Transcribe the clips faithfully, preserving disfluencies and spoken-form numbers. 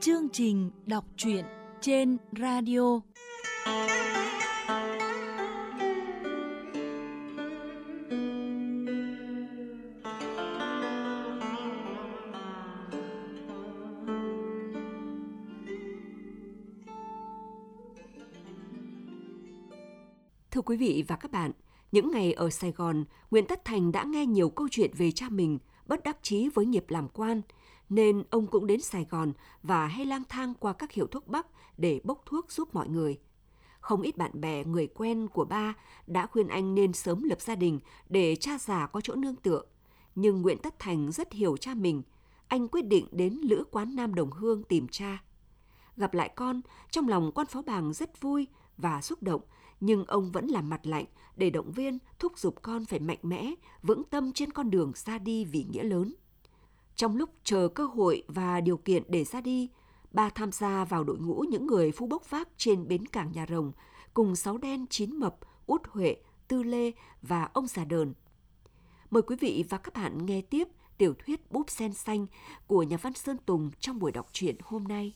chương trình đọc truyện trên radio. Thưa quý vị và các bạn, những ngày ở Sài Gòn, Nguyễn Tất Thành đã nghe nhiều câu chuyện về cha mình, bất đắc chí với nghiệp làm quan, nên ông cũng đến Sài Gòn và hay lang thang qua các hiệu thuốc Bắc để bốc thuốc giúp mọi người. Không ít bạn bè, người quen của ba đã khuyên anh nên sớm lập gia đình để cha già có chỗ nương tựa. Nhưng Nguyễn Tất Thành rất hiểu cha mình, anh quyết định đến Lữ Quán Nam Đồng Hương tìm cha. Gặp lại con, trong lòng quan phó bàng rất vui và xúc động, nhưng ông vẫn làm mặt lạnh để động viên, thúc giục con phải mạnh mẽ, vững tâm trên con đường ra đi vì nghĩa lớn. Trong lúc chờ cơ hội và điều kiện để ra đi, ba tham gia vào đội ngũ những người phu bốc vác trên bến cảng Nhà Rồng, cùng Sáu Đen, Chín Mập, Út Huệ, Tư Lê và ông già Đờn. Mời quý vị và các bạn nghe tiếp tiểu thuyết Búp Sen Xanh của nhà văn Sơn Tùng trong buổi đọc truyện hôm nay.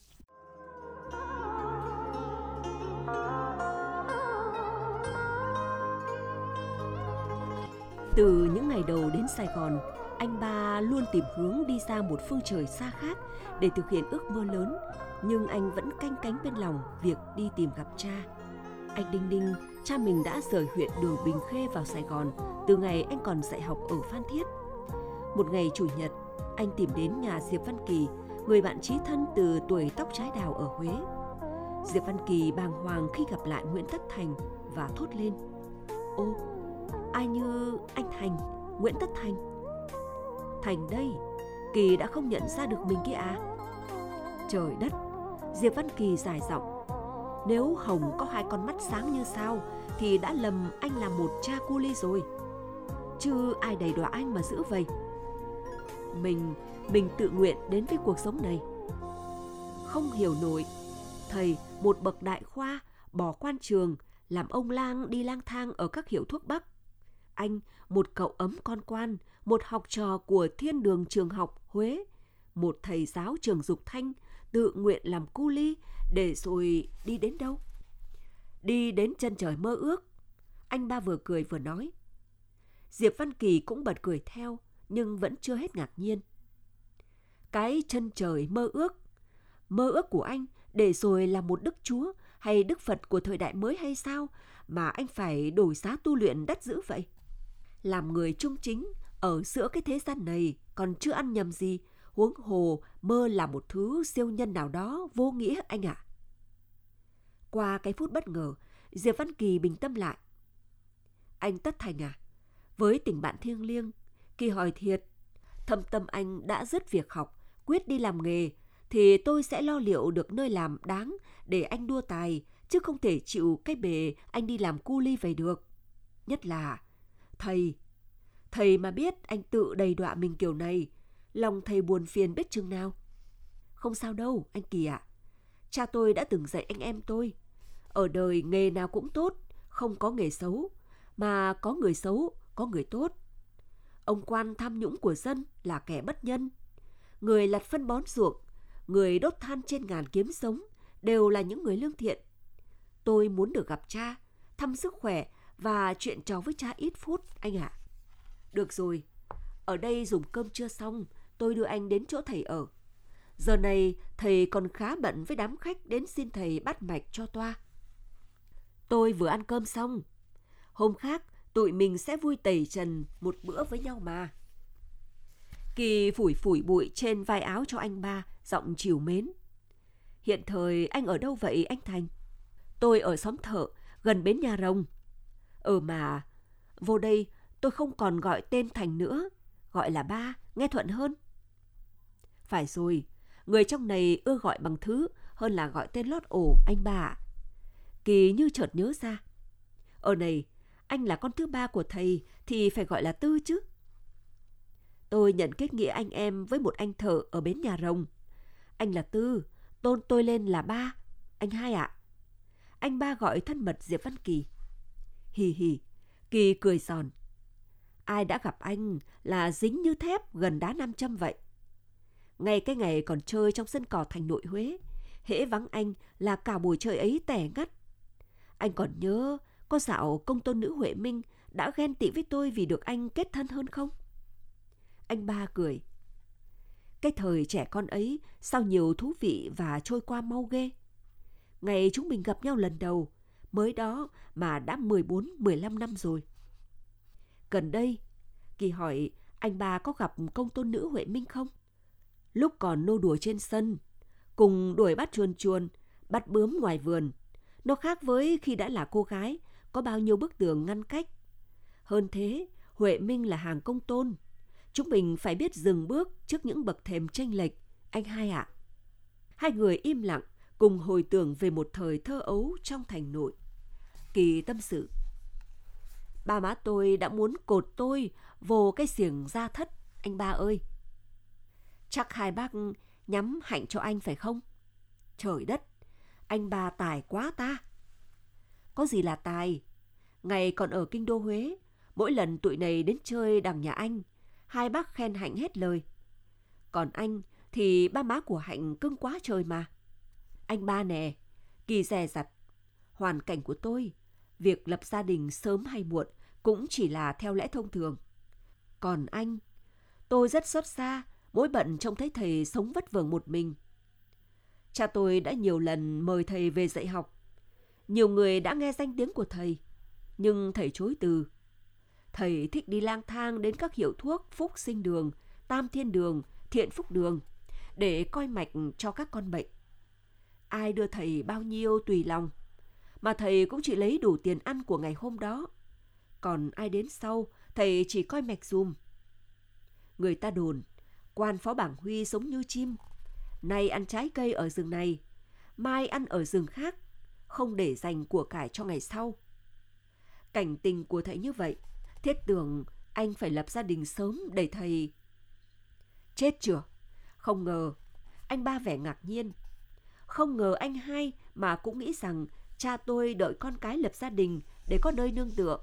Từ những ngày đầu đến Sài Gòn, anh ba luôn tìm hướng đi ra một phương trời xa khác để thực hiện ước mơ lớn, nhưng anh vẫn canh cánh bên lòng việc đi tìm gặp cha. Anh Đinh Đinh, cha mình đã rời huyện Đường Bình Khê vào Sài Gòn từ ngày anh còn dạy học ở Phan Thiết. Một ngày Chủ nhật, anh tìm đến nhà Diệp Văn Kỳ, người bạn chí thân từ tuổi tóc trái đào ở Huế. Diệp Văn Kỳ bàng hoàng khi gặp lại Nguyễn Tất Thành và thốt lên: "Ô, ai như anh Thành, Nguyễn Tất Thành?" "Thành đây." Kỳ đã không nhận ra được mình kia à? Trời đất, Diệp Văn Kỳ dài giọng. Nếu Hồng có hai con mắt sáng như sao thì đã lầm anh là một cha cu ly rồi. Chứ ai đầy đọa anh mà giữ vậy. Mình, mình tự nguyện đến với cuộc sống này. Không hiểu nổi, thầy một bậc đại khoa, bỏ quan trường, làm ông lang đi lang thang ở các hiệu thuốc Bắc. Anh, một cậu ấm con quan, một học trò của Thiên Đường Trường học Huế, một thầy giáo trường Dục Thanh, tự nguyện làm cu ly để rồi đi đến đâu? Đi đến chân trời mơ ước. Anh ba vừa cười vừa nói. Diệp Văn Kỳ cũng bật cười theo, nhưng vẫn chưa hết ngạc nhiên. Cái chân trời mơ ước, mơ ước của anh để rồi là một đức chúa hay đức Phật của thời đại mới hay sao mà anh phải đổi giá tu luyện đắt dữ vậy? Làm người trung chính ở giữa cái thế gian này còn chưa ăn nhầm gì, huống hồ mơ là một thứ siêu nhân nào đó vô nghĩa anh ạ. À. Qua cái phút bất ngờ, Diệp Văn Kỳ bình tâm lại. Anh Tất Thành à, với tình bạn thiêng liêng, Kỳ hỏi thiệt, thâm tâm anh đã dứt việc học, quyết đi làm nghề, thì tôi sẽ lo liệu được nơi làm đáng để anh đua tài, chứ không thể chịu cái bề anh đi làm cu ly về được. Nhất là thầy, thầy mà biết anh tự đầy đọa mình kiểu này, lòng thầy buồn phiền biết chừng nào. Không sao đâu, anh Kỳ ạ. À. Cha tôi đã từng dạy anh em tôi. Ở đời nghề nào cũng tốt, không có nghề xấu, mà có người xấu, có người tốt. Ông quan tham nhũng của dân là kẻ bất nhân. Người lặt phân bón ruộng, người đốt than trên ngàn kiếm sống đều là những người lương thiện. Tôi muốn được gặp cha, thăm sức khỏe và chuyện trò với cha ít phút, anh ạ. À. Được rồi, ở đây dùng cơm chưa xong, tôi đưa anh đến chỗ thầy ở. Giờ này thầy còn khá bận với đám khách đến xin thầy bắt mạch cho toa. Tôi vừa ăn cơm xong. Hôm khác tụi mình sẽ vui tẩy trần một bữa với nhau mà. Kỳ phủi phủi bụi trên vai áo cho anh ba, giọng trìu mến. Hiện thời anh ở đâu vậy anh Thành? Tôi ở xóm Thợ, gần bến Nhà Rồng. Ừ mà, vô đây tôi không còn gọi tên Thành nữa, gọi là ba, nghe thuận hơn. Phải rồi, người trong này ưa gọi bằng thứ hơn là gọi tên lót ổ anh ba ạ. Kỳ như chợt nhớ ra. Ở này, anh là con thứ ba của thầy thì phải gọi là Tư chứ. Tôi nhận kết nghĩa anh em với một anh thợ ở bến Nhà Rồng. Anh là Tư, tôn tôi lên là ba, anh hai ạ. Anh ba gọi thân mật Diệp Văn Kỳ. Hì hì, Kỳ cười giòn. Ai đã gặp anh là dính như thép gần đá nam châm vậy. Ngay cái ngày còn chơi trong sân cỏ thành nội Huế, hễ vắng anh là cả buổi chơi ấy tẻ ngắt. Anh còn nhớ có dạo công tôn nữ Huệ Minh đã ghen tị với tôi vì được anh kết thân hơn không? Anh ba cười. Cái thời trẻ con ấy sao nhiều thú vị và trôi qua mau ghê. Ngày chúng mình gặp nhau lần đầu, mới đó mà đã mười bốn mười lăm năm rồi. Gần đây, Kỳ hỏi anh ba có gặp công tôn nữ Huệ Minh không? Lúc còn nô đùa trên sân, cùng đuổi bắt chuồn chuồn, bắt bướm ngoài vườn. Nó khác với khi đã là cô gái, có bao nhiêu bức tường ngăn cách. Hơn thế, Huệ Minh là hàng công tôn. Chúng mình phải biết dừng bước trước những bậc thềm chênh lệch, anh hai ạ. Hai người im lặng, cùng hồi tưởng về một thời thơ ấu trong thành nội. Kỳ tâm sự. Ba má tôi đã muốn cột tôi vô cái xiềng gia thất, anh ba ơi. Chắc hai bác nhắm hạnh cho anh phải không? Trời đất, anh ba tài quá ta. Có gì là tài? Ngày còn ở kinh đô Huế, mỗi lần tụi này đến chơi đằng nhà anh, hai bác khen Hạnh hết lời. Còn anh thì ba má của Hạnh cưng quá trời mà. Anh ba nè, Kỳ dè dặt. Hoàn cảnh của tôi, việc lập gia đình sớm hay muộn cũng chỉ là theo lẽ thông thường. Còn anh, tôi rất xót xa, mỗi bận trông thấy thầy sống vất vưởng một mình. Cha tôi đã nhiều lần mời thầy về dạy học. Nhiều người đã nghe danh tiếng của thầy, nhưng thầy chối từ. Thầy thích đi lang thang đến các hiệu thuốc Phúc Sinh Đường, Tam Thiên Đường, Thiện Phúc Đường để coi mạch cho các con bệnh. Ai đưa thầy bao nhiêu tùy lòng, mà thầy cũng chỉ lấy đủ tiền ăn của ngày hôm đó. Còn ai đến sau, thầy chỉ coi mạch dùm. Người ta đồn, quan phó bảng Huy sống như chim. Nay ăn trái cây ở rừng này, mai ăn ở rừng khác, không để dành của cải cho ngày sau. Cảnh tình của thầy như vậy, thiết tưởng anh phải lập gia đình sớm để thầy... Chết chưa? Không ngờ, anh ba vẻ ngạc nhiên. Không ngờ anh hai mà cũng nghĩ rằng cha tôi đợi con cái lập gia đình để có nơi nương tựa.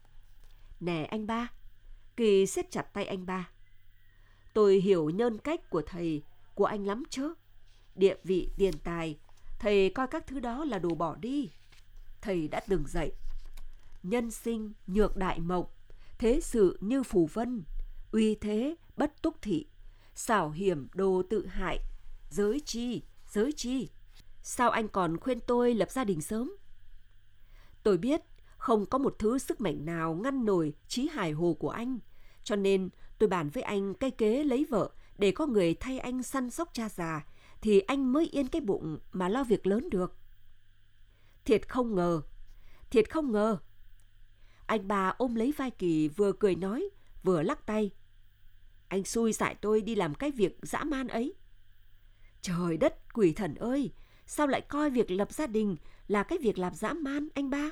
Nè anh ba, Kỳ siết chặt tay anh ba. Tôi hiểu nhân cách của thầy, của anh lắm chứ. Địa vị, tiền tài, thầy coi các thứ đó là đồ bỏ đi. Thầy đã từng dạy. Nhân sinh nhược đại mộng, thế sự như phù vân, uy thế bất túc thị, xảo hiểm đồ tự hại, giới chi, giới chi. Sao anh còn khuyên tôi lập gia đình sớm? Tôi biết không có một thứ sức mạnh nào ngăn nổi trí hài hồ của anh, cho nên tôi bàn với anh cái kế lấy vợ để có người thay anh săn sóc cha già, thì anh mới yên cái bụng mà lo việc lớn được. Thiệt không ngờ, thiệt không ngờ. Anh ba ôm lấy vai Kỳ, vừa cười nói, vừa lắc tay. Anh xui dại tôi đi làm cái việc dã man ấy. Trời đất, quỷ thần ơi, sao lại coi việc lập gia đình là cái việc làm dã man, anh ba?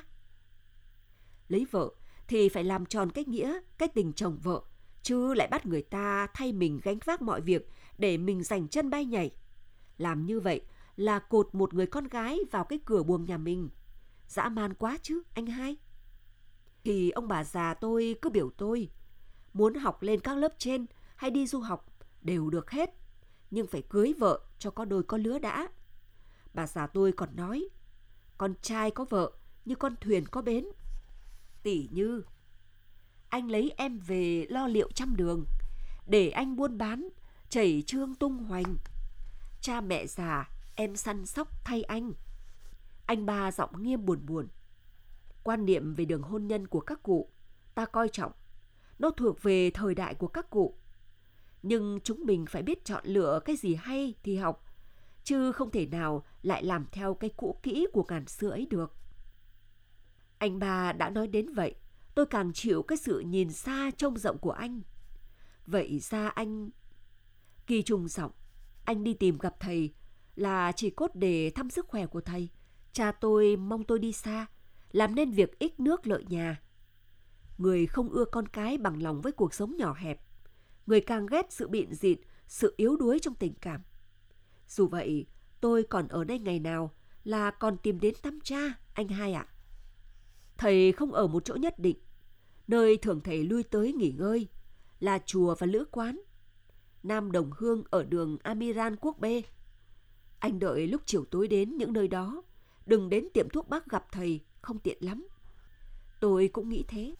Lấy vợ thì phải làm tròn cái nghĩa, cái tình chồng vợ, chứ lại bắt người ta thay mình gánh vác mọi việc để mình giành chân bay nhảy. Làm như vậy là cột một người con gái vào cái cửa buồng nhà mình. Dã man quá chứ, anh hai. Thì ông bà già tôi cứ biểu tôi, muốn học lên các lớp trên hay đi du học đều được hết, nhưng phải cưới vợ cho có đôi có lứa đã. Bà già tôi còn nói, con trai có vợ như con thuyền có bến. Tỉ như anh lấy em về lo liệu trăm đường, để anh buôn bán, chảy trương tung hoành. Cha mẹ già em săn sóc thay anh. Anh ba giọng nghiêm buồn buồn. Quan niệm về đường hôn nhân của các cụ ta coi trọng, nó thuộc về thời đại của các cụ. Nhưng chúng mình phải biết chọn lựa cái gì hay thì học, chứ không thể nào lại làm theo cái cũ kỹ của ngàn xưa ấy được. Anh ba đã nói đến vậy, tôi càng chịu cái sự nhìn xa trông rộng của anh. Vậy ra anh... Kỳ trùng giọng, anh đi tìm gặp thầy là chỉ cốt để thăm sức khỏe của thầy. Cha tôi mong tôi đi xa, làm nên việc ích nước lợi nhà. Người không ưa con cái bằng lòng với cuộc sống nhỏ hẹp, người càng ghét sự bịn rịn, sự yếu đuối trong tình cảm. Dù vậy, tôi còn ở đây ngày nào là còn tìm đến thăm cha, anh hai ạ. Thầy không ở một chỗ nhất định, nơi thường thầy lui tới nghỉ ngơi là chùa và lữ quán. Nam Đồng Hương ở đường Amiran Quốc B. Anh đợi lúc chiều tối đến những nơi đó, đừng đến tiệm thuốc bắc gặp thầy, không tiện lắm. Tôi cũng nghĩ thế.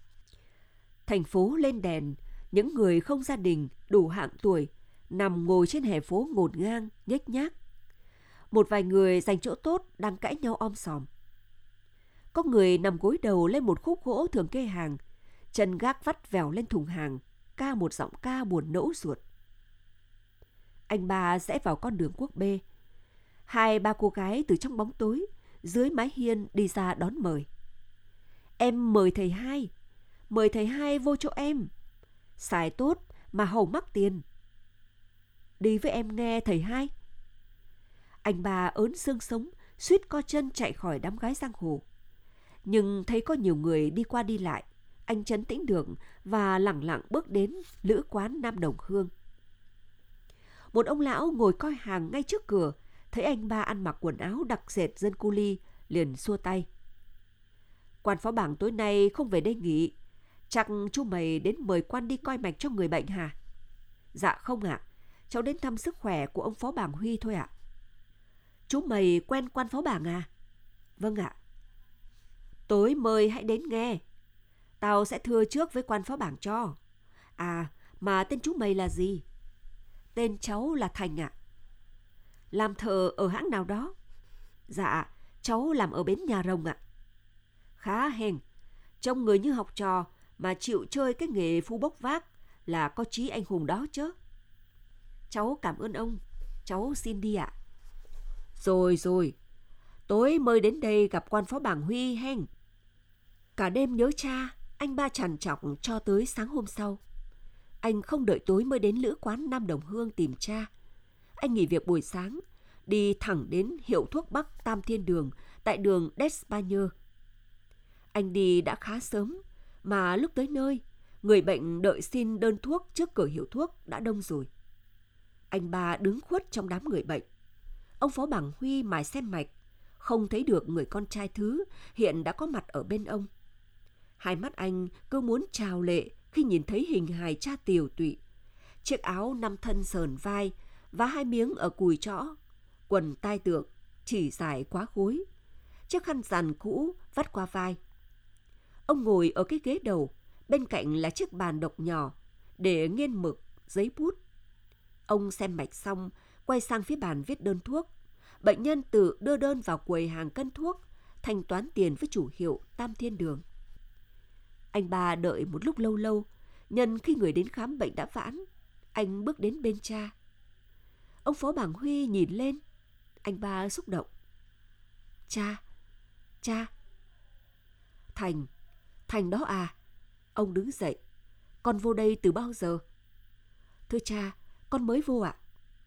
Thành phố lên đèn, những người không gia đình, đủ hạng tuổi, nằm ngồi trên hè phố ngổn ngang, nhếch nhác. Một vài người giành chỗ tốt đang cãi nhau om sòm. Có người nằm gối đầu lên một khúc gỗ thường kê hàng, chân gác vắt vèo lên thùng hàng, ca một giọng ca buồn nẫu ruột. Anh ba rẽ vào con đường Quốc B. Hai ba cô gái từ trong bóng tối, dưới mái hiên đi ra đón mời. Em mời thầy hai, mời thầy hai vô chỗ em. Xài tốt mà hầu mắc tiền. Đi với em nghe thầy hai. Anh ba ớn xương sống, suýt co chân chạy khỏi đám gái giang hồ. Nhưng thấy có nhiều người đi qua đi lại, anh trấn tĩnh được và lẳng lặng bước đến lữ quán Nam Đồng Hương. Một ông lão ngồi coi hàng ngay trước cửa, thấy anh ba ăn mặc quần áo đặc sệt dân cu li, liền xua tay. Quan phó bảng tối nay không về đây nghỉ, chắc chú mày đến mời quan đi coi mạch cho người bệnh hả? Dạ không ạ, cháu đến thăm sức khỏe của ông phó bảng Huy thôi ạ. Chú mày quen quan phó bảng à? Vâng ạ. Tối mời hãy đến nghe. Tao sẽ thưa trước với quan phó bảng cho. À, mà tên chú mày là gì? Tên cháu là Thành ạ. Làm thợ ở hãng nào đó? Dạ, cháu làm ở bến Nhà Rồng ạ. Khá hèn, trông người như học trò mà chịu chơi cái nghề phu bốc vác là có chí anh hùng đó chứ. Cháu cảm ơn ông, cháu xin đi ạ. Rồi rồi, tối mời đến đây gặp quan phó bảng Huy hen. Cả đêm nhớ cha, anh ba trằn trọc cho tới sáng hôm sau. Anh không đợi tối mới đến lữ quán Nam Đồng Hương tìm cha. Anh nghỉ việc buổi sáng, đi thẳng đến hiệu thuốc Bắc Tam Thiên Đường tại đường D'Espagne. Anh đi đã khá sớm, mà lúc tới nơi, người bệnh đợi xin đơn thuốc trước cửa hiệu thuốc đã đông rồi. Anh ba đứng khuất trong đám người bệnh. Ông phó bảng Huy mải xem mạch, không thấy được người con trai thứ hiện đã có mặt ở bên ông. Hai mắt anh cứ muốn trào lệ khi nhìn thấy hình hài cha tiều tụy. Chiếc áo năm thân sờn vai và hai miếng ở cùi trõ, quần tai tượng, chỉ dài quá gối, chiếc khăn rằn cũ vắt qua vai. Ông ngồi ở cái ghế đầu, bên cạnh là chiếc bàn độc nhỏ để nghiên mực, giấy bút. Ông xem mạch xong, quay sang phía bàn viết đơn thuốc. Bệnh nhân tự đưa đơn vào quầy hàng cân thuốc, thanh toán tiền với chủ hiệu Tam Thiên Đường. Anh ba đợi một lúc lâu lâu, nhân khi người đến khám bệnh đã vãn, anh bước đến bên cha. Ông phó bảng Huy nhìn lên, anh ba xúc động. Cha, cha. Thành, Thành đó à? Ông đứng dậy. Con vô đây từ bao giờ? Thưa cha, con mới vô ạ.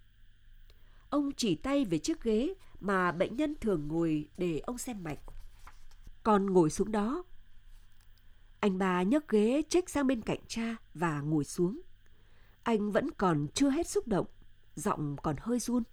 Ông chỉ tay về chiếc ghế mà bệnh nhân thường ngồi để ông xem mạch. Con ngồi xuống đó. Anh ba nhấc ghế chếch sang bên cạnh cha và ngồi xuống. Anh vẫn còn chưa hết xúc động, giọng còn hơi run.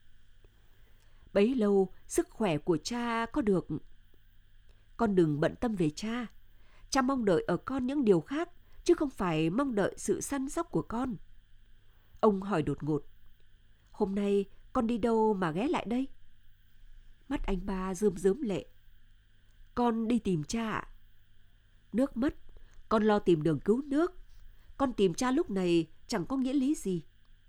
Bấy lâu, sức khỏe của cha có được. Con đừng bận tâm về cha. Cha mong đợi ở con những điều khác, chứ không phải mong đợi sự săn sóc của con. Ông hỏi đột ngột. Hôm nay con đi đâu mà ghé lại đây? Mắt anh ba rơm rớm lệ. Con đi tìm cha ạ. Nước mất, con lo tìm đường cứu nước. Con tìm cha lúc này chẳng có nghĩa lý gì.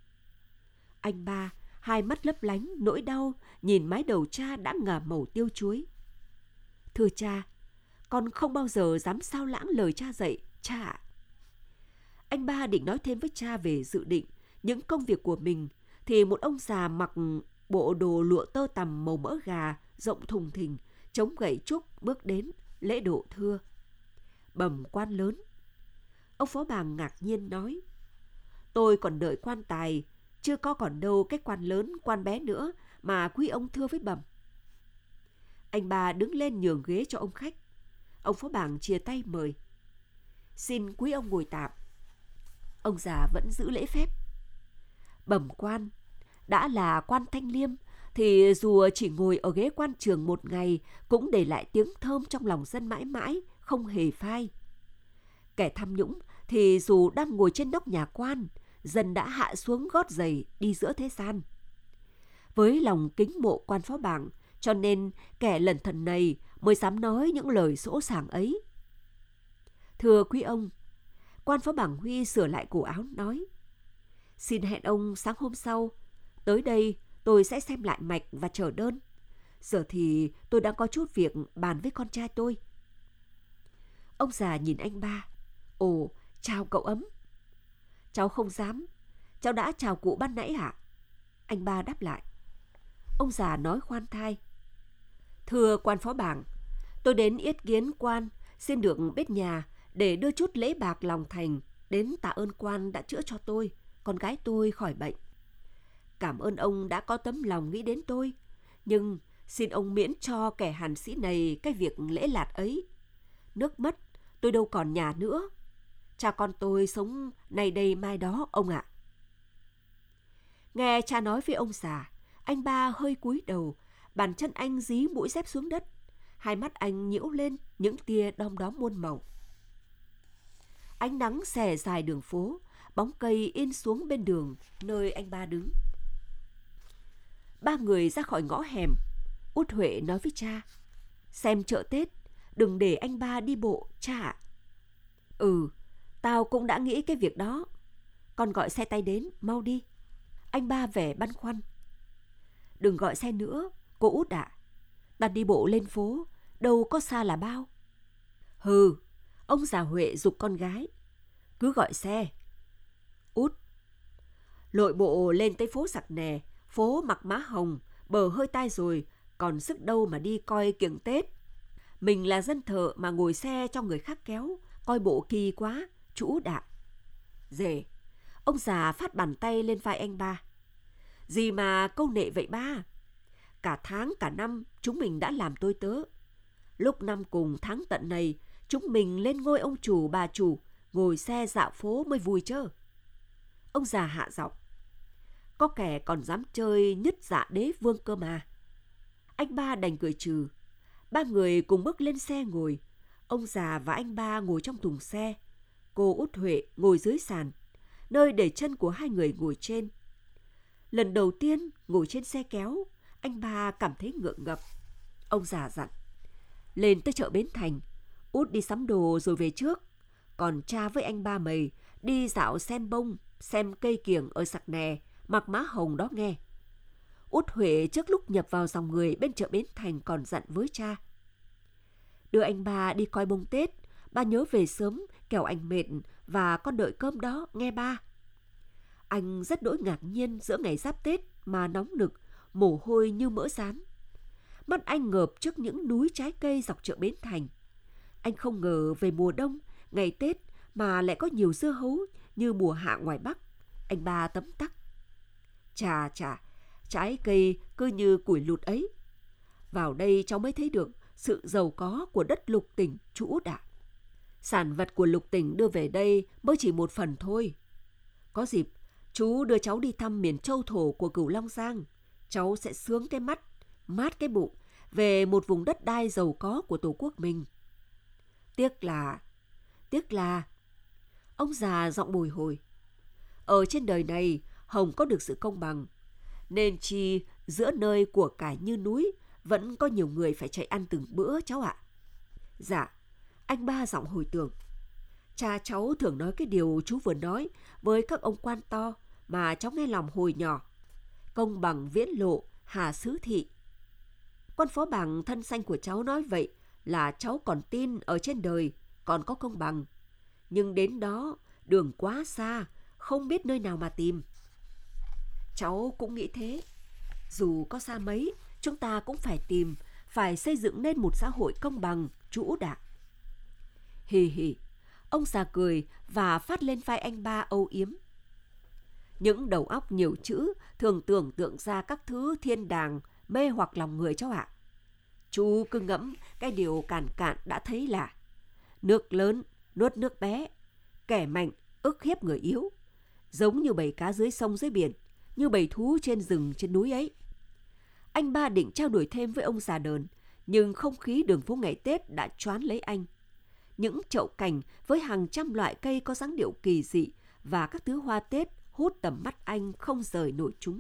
Anh ba, hai mắt lấp lánh, nỗi đau, nhìn mái đầu cha đã ngả màu tiêu chuối. Thưa cha, con không bao giờ dám sao lãng lời cha dạy, cha ạ. Anh ba định nói thêm với cha về dự định, những công việc của mình, thì một ông già mặc bộ đồ lụa tơ tằm màu mỡ gà, rộng thùng thình, chống gậy trúc bước đến, lễ độ thưa. Bẩm quan lớn. Ông phó bàng ngạc nhiên nói. Tôi còn đợi quan tài, chưa có còn đâu cái quan lớn, quan bé nữa mà quý ông thưa với bẩm. Anh ba đứng lên nhường ghế cho ông khách. Ông phó bàng chia tay mời. Xin quý ông ngồi tạm. Ông già vẫn giữ lễ phép. Bẩm quan, đã là quan Thanh Liêm thì dù chỉ ngồi ở ghế quan trường một ngày cũng để lại tiếng thơm trong lòng dân mãi mãi, không hề phai. Kẻ tham nhũng thì dù đang ngồi trên nóc nhà quan, dân đã hạ xuống gót giày đi giữa thế gian. Với lòng kính mộ quan phó bảng, cho nên kẻ lẩn thần này mới dám nói những lời sỗ sàng ấy. Thưa quý ông, quan phó bảng Huy sửa lại cổ áo nói: Xin hẹn ông sáng hôm sau, tới đây tôi sẽ xem lại mạch và chờ đơn. Giờ thì tôi đang có chút việc bàn với con trai tôi. Ông già nhìn anh ba. Ồ, chào cậu Ấm. Cháu không dám. Cháu đã chào cụ ban nãy hả? Anh ba đáp lại. Ông già nói khoan thai. Thưa quan phó bảng, tôi đến yết kiến quan, xin được bếp nhà để đưa chút lễ bạc lòng thành đến tạ ơn quan đã chữa cho tôi, con gái tôi khỏi bệnh. Cảm ơn ông đã có tấm lòng nghĩ đến tôi, nhưng xin ông miễn cho kẻ hàn sĩ này cái việc lễ lạt ấy. Nước mất, tôi đâu còn nhà nữa. Cha con tôi sống nay đây mai đó ông ạ. Nghe cha nói với ông già, anh ba hơi cúi đầu, bàn chân anh dí mũi dép xuống đất. Hai mắt anh nhiễu lên những tia đom đóm muôn màu. Ánh nắng xẻ dài đường phố, bóng cây in xuống bên đường nơi anh ba đứng. Ba người ra khỏi ngõ hẻm. Út Huệ nói với cha: Xem chợ Tết, đừng để anh ba đi bộ, cha ạ. Ừ, tao cũng đã nghĩ cái việc đó. Con gọi xe tay đến, mau đi. Anh ba vẻ băn khoăn. Đừng gọi xe nữa, cô Út ạ. Ta đi bộ lên phố, đâu có xa là bao. Hừ, ông già Huệ giục con gái. Cứ gọi xe. Út. Lội bộ lên tới phố Sặc Nè, phố Mặc Má Hồng, bờ hơi tai rồi, còn sức đâu mà đi coi kiểng Tết. Mình là dân thợ mà ngồi xe cho người khác kéo, coi bộ kỳ quá, chú Út ạ. Dề, ông già phát bàn tay lên vai anh ba. Gì mà câu nệ vậy ba? Cả tháng cả năm chúng mình đã làm tôi tớ. Lúc năm cùng tháng tận này, chúng mình lên ngôi ông chủ bà chủ, ngồi xe dạo phố mới vui chớ. Ông già hạ giọng. Có kẻ còn dám chơi nhứt dạ đế vương cơ mà. Anh ba đành cười trừ. Ba người cùng bước lên xe ngồi. Ông già và anh ba ngồi trong thùng xe. Cô Út Huệ ngồi dưới sàn, nơi để chân của hai người ngồi trên. Lần đầu tiên ngồi trên xe kéo, anh ba cảm thấy ngượng ngập. Ông già dặn. Lên tới chợ Bến Thành, Út đi sắm đồ rồi về trước. Còn cha với anh ba mày đi dạo xem bông, xem cây kiểng ở Sặc Nè, Mặc Má Hồng đó nghe. Út Huệ trước lúc nhập vào dòng người bên chợ Bến Thành còn dặn với cha. Đưa anh ba đi coi bông Tết, ba nhớ về sớm, kẻo anh mệt và con đợi cơm đó, nghe ba. Anh rất đỗi ngạc nhiên giữa ngày giáp Tết mà nóng nực, mồ hôi như mỡ rán. Mắt anh ngợp trước những núi trái cây dọc chợ Bến Thành. Anh không ngờ về mùa đông, ngày Tết mà lại có nhiều dưa hấu như mùa hạ ngoài Bắc. Anh ba tấm tắc. Chà chà, trái cây cứ như củi lụt ấy. Vào đây cháu mới thấy được sự giàu có của đất Lục Tỉnh, chú Út ạ. Sản vật của Lục Tỉnh đưa về đây mới chỉ một phần thôi. Có dịp, chú đưa cháu đi thăm miền châu thổ của Cửu Long Giang. Cháu sẽ sướng cái mắt, mát cái bụng về một vùng đất đai giàu có của Tổ quốc mình. Tiếc là... Tiếc là... Ông già giọng bồi hồi. Ở trên đời này, Hồng có được sự công bằng. Nên chi giữa nơi của cải như núi vẫn có nhiều người phải chạy ăn từng bữa cháu ạ. Dạ, anh ba giọng hồi tưởng. Cha cháu thường nói cái điều chú vừa nói với các ông quan to mà cháu nghe lòng hồi nhỏ. Công bằng viễn lộ, hà xứ thị. Quan phó bảng thân sanh của cháu nói vậy là cháu còn tin ở trên đời còn có công bằng. Nhưng đến đó đường quá xa, không biết nơi nào mà tìm. Cháu cũng nghĩ thế. Dù có xa mấy, chúng ta cũng phải tìm, phải xây dựng nên một xã hội công bằng, chú Út ạ. Hì hì, ông già cười và phát lên vai anh ba âu yếm. Những đầu óc nhiều chữ thường tưởng tượng ra các thứ thiên đàng mê hoặc lòng người cháu ạ. Chú cứ ngẫm cái điều càn cạn đã thấy là nước lớn nuốt nước bé, kẻ mạnh ức hiếp người yếu, giống như bầy cá dưới sông dưới biển, như bầy thú trên rừng trên núi ấy. Anh ba định trao đổi thêm với ông già đờn, nhưng không khí đường phố ngày Tết đã choán lấy anh. Những chậu cảnh với hàng trăm loại cây có dáng điệu kỳ dị và các thứ hoa Tết hút tầm mắt anh không rời nổi chúng.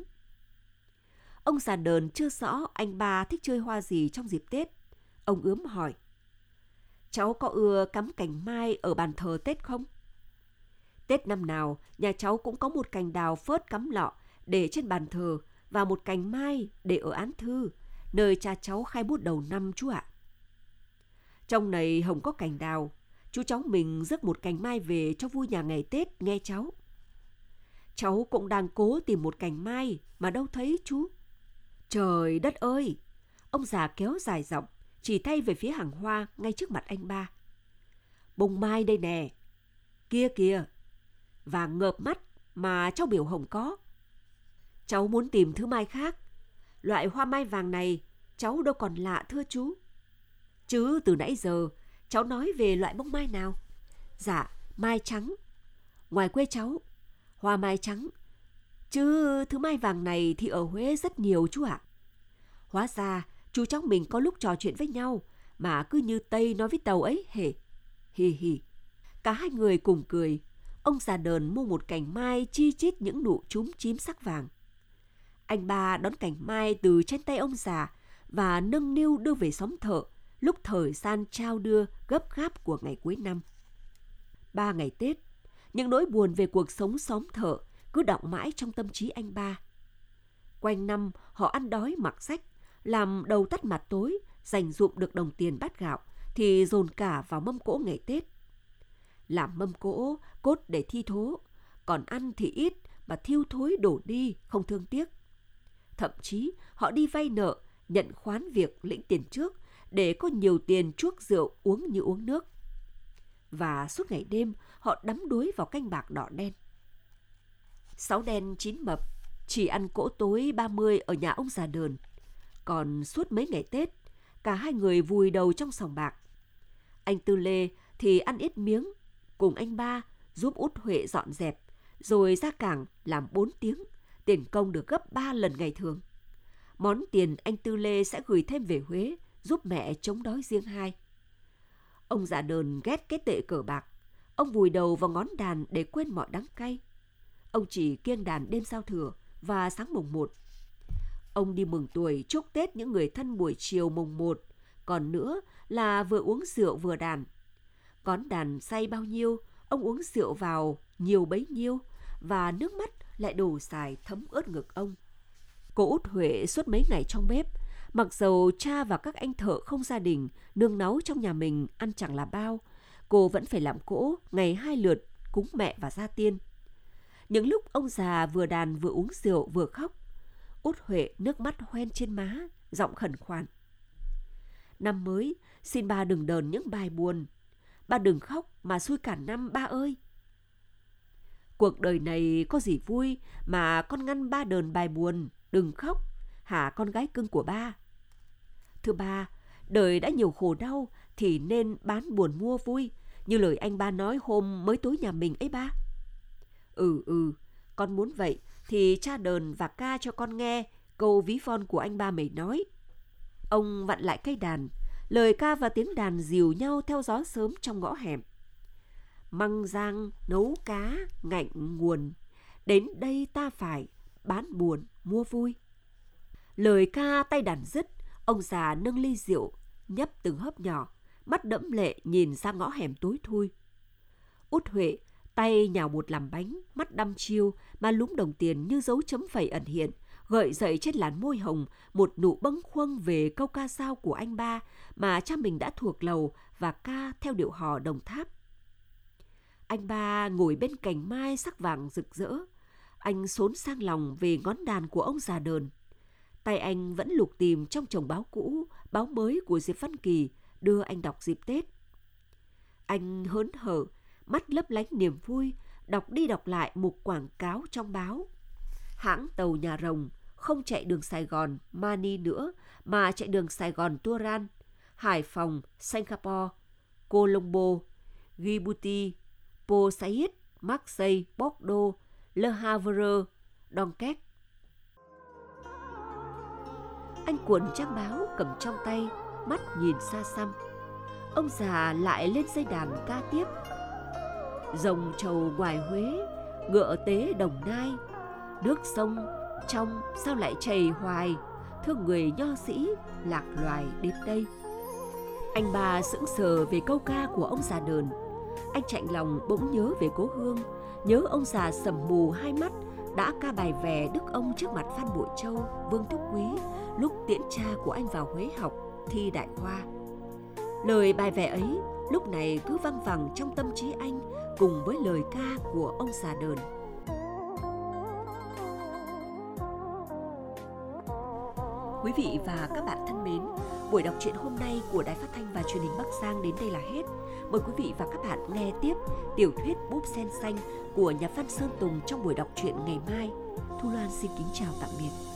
Ông già đờn chưa rõ anh ba thích chơi hoa gì trong dịp Tết. Ông ướm hỏi: cháu có ưa cắm cành mai ở bàn thờ Tết không? Tết năm nào, nhà cháu cũng có một cành đào phớt cắm lọ để trên bàn thờ và một cành mai để ở án thư, nơi cha cháu khai bút đầu năm chú ạ. Trong này Hồng có cành đào, chú cháu mình rước một cành mai về cho vui nhà ngày Tết nghe cháu. Cháu cũng đang cố tìm một cành mai mà đâu thấy chú. Trời đất ơi! Ông già kéo dài giọng, chỉ tay về phía hàng hoa ngay trước mặt anh ba. Bông mai đây nè, kia kìa, vàng ngợp mắt mà cháu biểu Hồng có. Cháu muốn tìm thứ mai khác, loại hoa mai vàng này cháu đâu còn lạ thưa chú. Chứ từ nãy giờ cháu nói về loại bông mai nào? Dạ, mai trắng. Ngoài quê cháu, hoa mai trắng. Chứ thứ mai vàng này thì ở Huế rất nhiều chú ạ. Hóa ra chú cháu mình có lúc trò chuyện với nhau mà cứ như Tây nói với Tàu ấy hề. Hì hì. Cả hai người cùng cười. Ông già đờn mua một cành mai chi chít những nụ chúm chím sắc vàng. Anh ba đón cành mai từ trên tay ông già và nâng niu đưa về xóm thợ lúc thời gian trao đưa gấp gáp của ngày cuối năm. Ba ngày Tết, những nỗi buồn về cuộc sống xóm thợ cứ đọng mãi trong tâm trí anh ba. Quanh năm họ ăn đói mặc rách, làm đầu tắt mặt tối, dành dụm được đồng tiền bát gạo thì dồn cả vào mâm cỗ ngày Tết. Làm mâm cỗ cốt để thi thố, còn ăn thì ít mà thiêu thối đổ đi không thương tiếc. Thậm chí họ đi vay nợ, nhận khoán việc lĩnh tiền trước để có nhiều tiền chuốc rượu uống như uống nước. Và suốt ngày đêm họ đắm đuối vào canh bạc đỏ đen. Sáu đen chín mập chỉ ăn cỗ tối ba mươi ở nhà ông già đờn. Còn suốt mấy ngày Tết, cả hai người vùi đầu trong sòng bạc. Anh Tư Lê thì ăn ít miếng, cùng anh ba giúp út Huệ dọn dẹp, rồi ra cảng làm bốn tiếng, tiền công được gấp ba lần ngày thường. Món tiền anh Tư Lê sẽ gửi thêm về Huế, giúp mẹ chống đói riêng hai. Ông già đờn ghét cái tệ cờ bạc. Ông vùi đầu vào ngón đàn để quên mọi đắng cay. Ông chỉ kiêng đàn đêm giao thừa và sáng mùng một. Ông đi mừng tuổi chúc Tết những người thân buổi chiều mùng một, còn nữa là vừa uống rượu vừa đàn. Ngón đàn say bao nhiêu, ông uống rượu vào nhiều bấy nhiêu, và nước mắt lại đổ dài thấm ướt ngực ông. Cô út Huệ suốt mấy ngày trong bếp, mặc dầu cha và các anh thợ không gia đình, nương náu trong nhà mình ăn chẳng là bao, cô vẫn phải làm cỗ ngày hai lượt cúng mẹ và gia tiên. Những lúc ông già vừa đàn vừa uống rượu vừa khóc, út Huệ nước mắt hoen trên má, giọng khẩn khoản. Năm mới, xin ba đừng đờn những bài buồn. Ba đừng khóc mà xui cả năm ba ơi. Cuộc đời này có gì vui mà con ngăn ba đờn bài buồn, đừng khóc, hả con gái cưng của ba. Thưa ba, đời đã nhiều khổ đau thì nên bán buồn mua vui, như lời anh ba nói hôm mới tối nhà mình ấy ba. Ừ ừ, con muốn vậy thì cha đờn và ca cho con nghe câu ví von của anh ba mày nói. Ông vặn lại cây đàn, lời ca và tiếng đàn dìu nhau theo gió sớm trong ngõ hẻm. Măng rang nấu cá ngạnh nguồn, đến đây ta phải bán buồn mua vui. Lời ca tay đàn dứt, ông già nâng ly rượu, nhấp từng hớp nhỏ, mắt đẫm lệ nhìn ra ngõ hẻm tối thui. Út Huệ tay nhào bột làm bánh, mắt đăm chiêu mà lúm đồng tiền như dấu chấm phẩy ẩn hiện, gợi dậy trên làn môi hồng một nụ bâng khuâng về câu ca dao của anh ba mà cha mình đã thuộc lầu và ca theo điệu hò Đồng Tháp. Anh ba ngồi bên cành mai sắc vàng rực rỡ. Anh xốn sang lòng về ngón đàn của ông già đờn. Tay anh vẫn lục tìm trong chồng báo cũ, báo mới của Diệp Văn Kỳ đưa anh đọc dịp Tết. Anh hớn hở, mắt lấp lánh niềm vui, đọc đi đọc lại mục quảng cáo trong báo. Hãng tàu nhà rồng không chạy đường Sài Gòn, Mani nữa, mà chạy đường Sài Gòn Turan, Hải Phòng, Singapore, Colombo, Djibouti, Port Said, Marseille, Bordeaux, Le Havre, Dunkerque. Anh cuộn trang báo cầm trong tay, mắt nhìn xa xăm. Ông già lại lên dây đàn ca tiếp. Rồng trầu ngoài Huế, ngựa tế Đồng Nai, nước sông trong sao lại chảy hoài, thương người nho sĩ lạc loài đến đây. Anh ba sững sờ về câu ca của ông già Đờn. Anh chạnh lòng bỗng nhớ về cố hương, nhớ ông già sầm mù hai mắt đã ca bài vè đức ông trước mặt Phan Bội Châu, Vương Thúc Quý lúc tiễn cha của anh vào Huế học thi đại khoa. Lời bài vè ấy lúc này cứ văng vẳng trong tâm trí anh cùng với lời ca của ông già Đờn. Quý vị và các bạn thân mến, buổi đọc truyện hôm nay của Đài Phát thanh và Truyền hình Bắc Giang đến đây là hết. Mời quý vị và các bạn nghe tiếp tiểu thuyết Búp Sen Xanh của nhà văn Sơn Tùng trong buổi đọc truyện ngày mai. Thu Loan xin kính chào tạm biệt.